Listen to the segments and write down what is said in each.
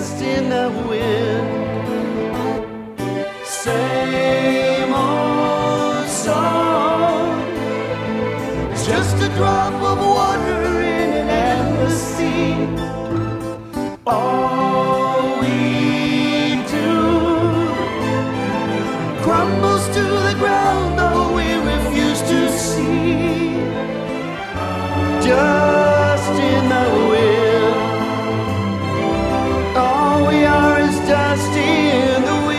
dust in the wind. Same old song, it's just a drop of water in an endless sea. All we do crumbles to the ground, though we refuse to see. Just in the wind, all we are is dust in the wind.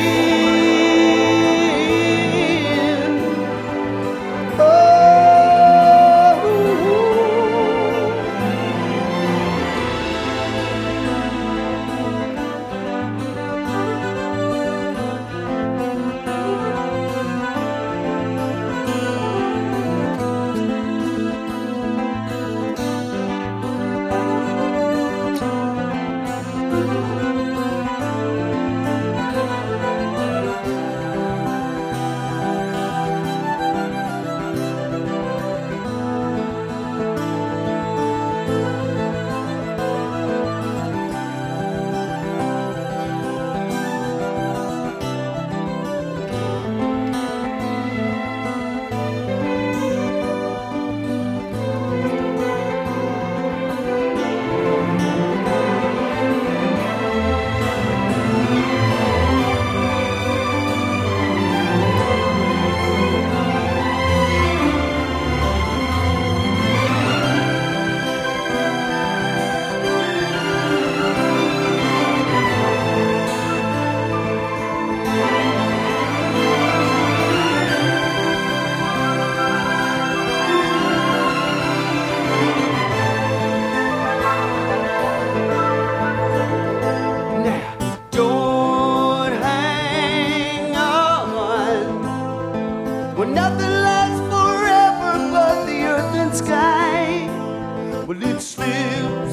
Well, nothing lasts forever but the earth and sky. Well, it slipped